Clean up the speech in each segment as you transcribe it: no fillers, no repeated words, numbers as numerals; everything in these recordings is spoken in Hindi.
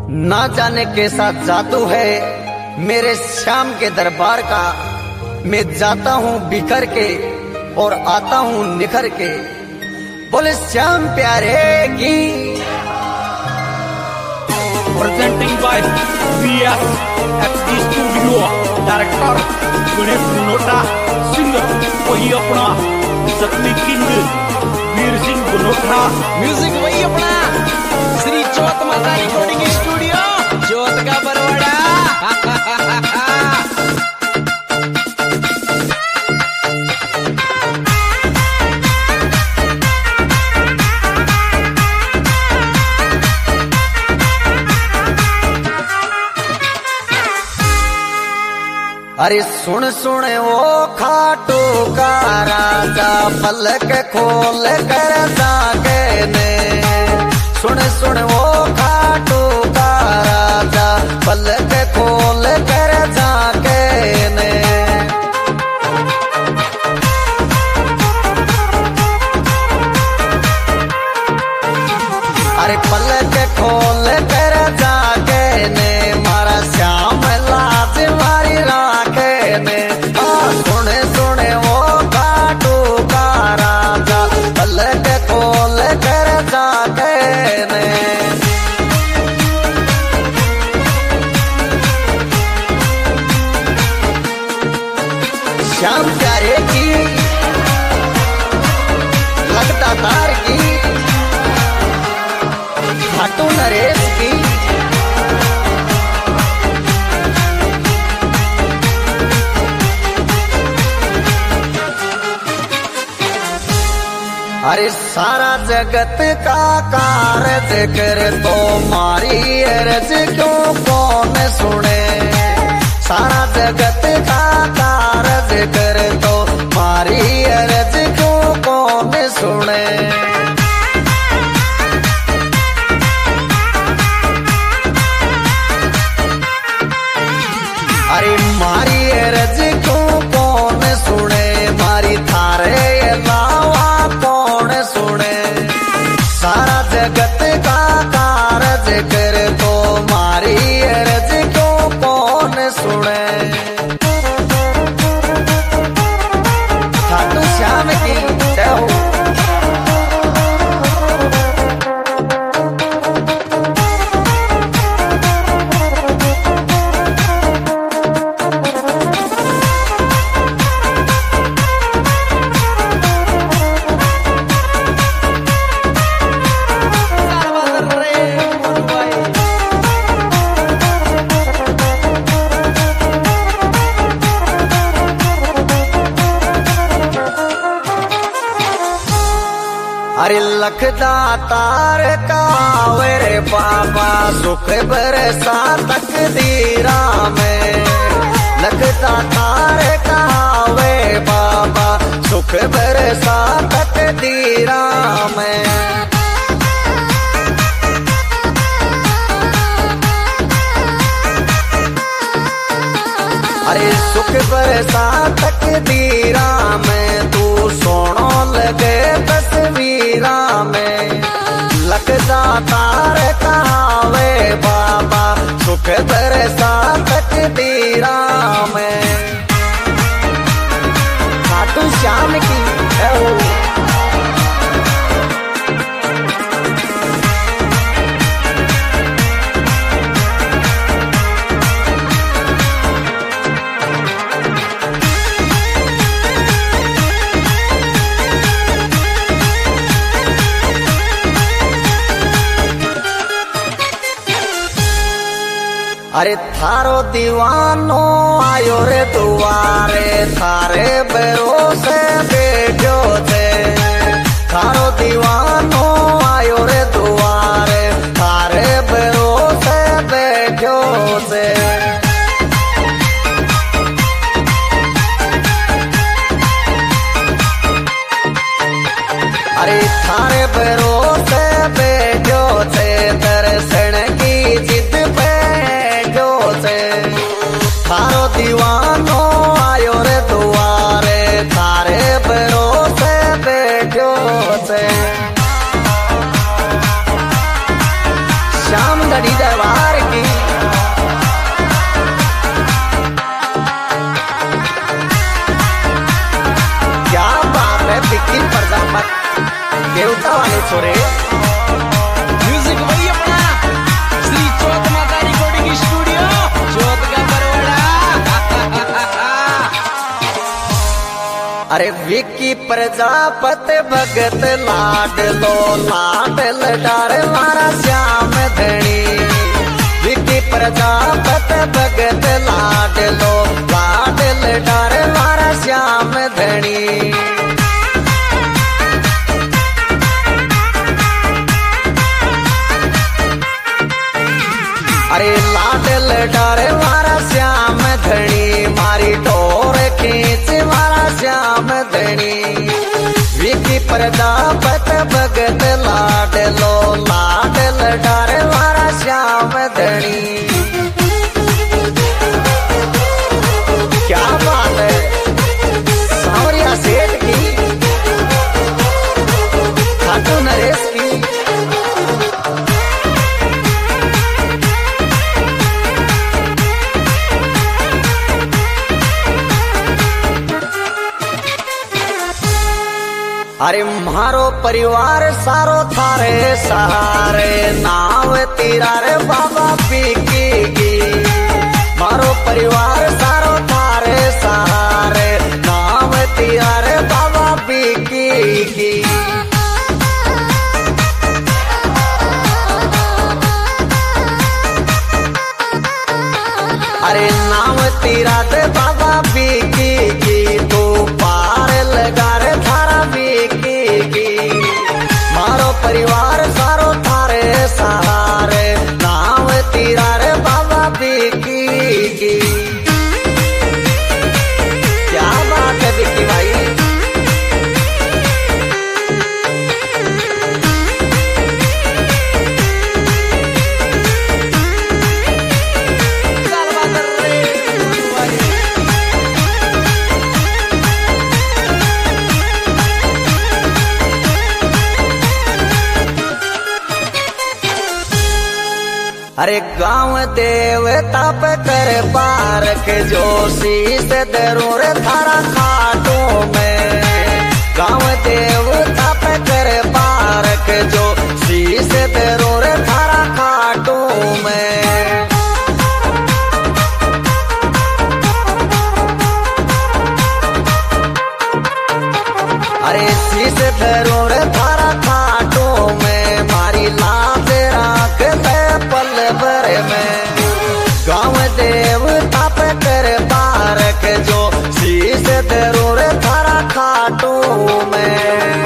ना जाने कैसा जादू है मेरे श्याम के दरबार का। मैं जाता हूँ बिखर के और आता हूँ निखर के। बोले श्याम प्यारे की। Presenting by VS XD Studio, director Ganesh Gunota, singer वही अपना शक्ति किंग वीर सिंह गुनोटा, म्यूजिक वही अपना श्री चौथ माता रिकॉर्डिंग स्टूडियो चौथ का बरवाड़ा। अरे सुन सुन वो खाटू का राजा पलक खोल कर जागे ने। सुन सुन वो खाटू का राजा पलक खोल कर जागे ने। अरे पलक खोल कर जागे ने मारा श्याम लाज मारी राखे ने। सुने सुने वो काटू का राजा पलक खोल कर जागे ने। श्याम प्यारे की लगता तार की खाटू नरेश की। अरे सारा जगत का कारज कर तो मारी अर्ज क्यों कौन सुने। सारा जगत का कारज कर तो मारी अर्ज क्यों कौन सुने। अरे मारी अर्ज क्यों कौन सुने। मारी थारे अलावा कौन सुने। सारा जगत का कारज कर तो मारी अर्ज क्यों कौन सुने। खाटू श्याम की जय हो। अरे लखदा तार का वे बाबा सुख बरसा तकदीरा में। लखदा तार का वे बाबा सुख बरसा तकदीरा में। अरे सुख बरसा तकदीरा में तू सोनो लगे तस्वीरा में। लगदा तार कहावे बाबा सुख बरसा तकदीरा में। खाटू श्याम की अरे थारो दीवानो आयो रे दुआरे थारे भरोसे बैठो थे। थारो दीवानो आयो रे दुआरे थारे भरोसे बैठो थे। अरे थारे भरोसे बैठो थे दर्शन की जिद पे थारो दीवानो आयो रे दुआरे थारे भरोसे बैठो से। परिवार की। क्या बात है विक्की प्रजापत देवता वाले छोरे। म्यूजिक वही अपना श्री चौथ माता रिकॉर्डिंग स्टूडियो चौथ का बरवाड़ा। अरे विक्की प्रजापत भगत लाडलो लाडल डार मारा श्याम धनी। विक्की प्रजापत भगत लाडलो लाडल डार मारा श्याम धनी। अरे लाडल डार मारा श्याम धनी मारी डोर खींच मारा श्याम धनी। विक्की प्रजापत भगत लाडलो लाडल डार मारा श्याम धनी। क्या बात है सावरिया सेठ की खाटू नरेश की। अरे मारो परिवार सारो थारे सहारे नाव तेरा रे बाबा विक्की। मारो परिवार सारो थारे सहारे नाव तेरा रे बाबा विक्की। अरे नाम तेरा रे बाबा विक्की तो पार लगा रे थारा विक्की। मारो परिवार सारो थारे सहारे नाम तेरा रे बाबा विक्की। क्या बात है विक्की भाई। अरे गांव देवता पे कर पारक जो शीश दरूर थारा खाटों में। गांव देवता पे कर पारक जो शीश दरूर थारा खाटों में। अरे शीश दरूर थारा खाटों में मारी लाज राख दे पल भर में। गांव देवता पे कर पारक जो शीश दरूर थारा खाटों में।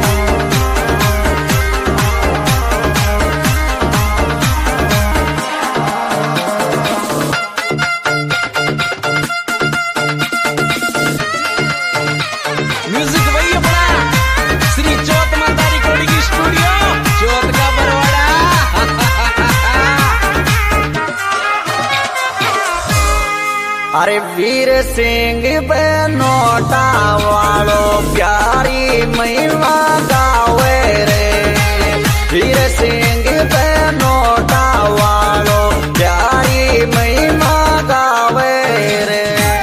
म्यूजिक वही अपना श्री चौथ माता रिकॉर्डिंग स्टूडियो चौथ का बरवाड़ा। अरे वीर सिंह बेनोटा वालो प्यारी महिमा गावे रे। वीर सिंह बेनोटा वालो प्यारी महिमा गावे रे।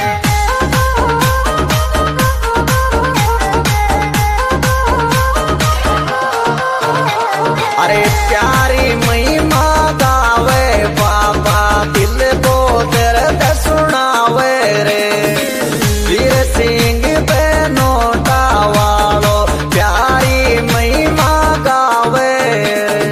अरे प्यारी महिमा गावे बाबा दिल को दर्द सुनावे रे। वीर सिंह बेनोटा वालो प्यारी महिमा गावे रे।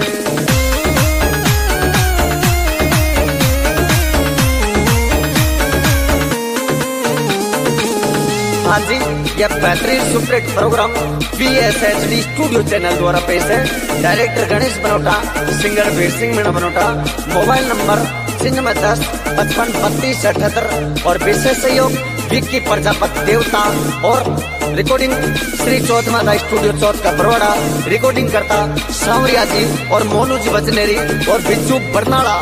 हाँ जी यह बेहतरीन superhit programme VSHD studio channel द्वारा पेश है। Director Ganesh Banota, singer Veer Singh Meena Banota. Mobile number 0910 55 32 78 और विशेष सहयोग विक्की प्रजापत देवता और रिकॉर्डिंग श्री चौथ माता स्टूडियो चौथ का बरवाड़ा। रिकॉर्डिंग करता सांवरिया जी और मोनू जी बचनेरी और बिज्जू बरनाला।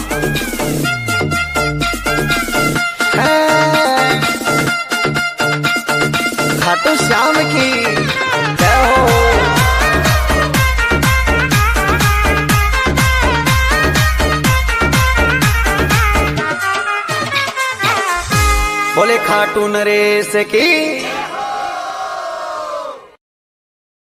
खाटू श्याम की जय हो। बोले खाटू नरेश की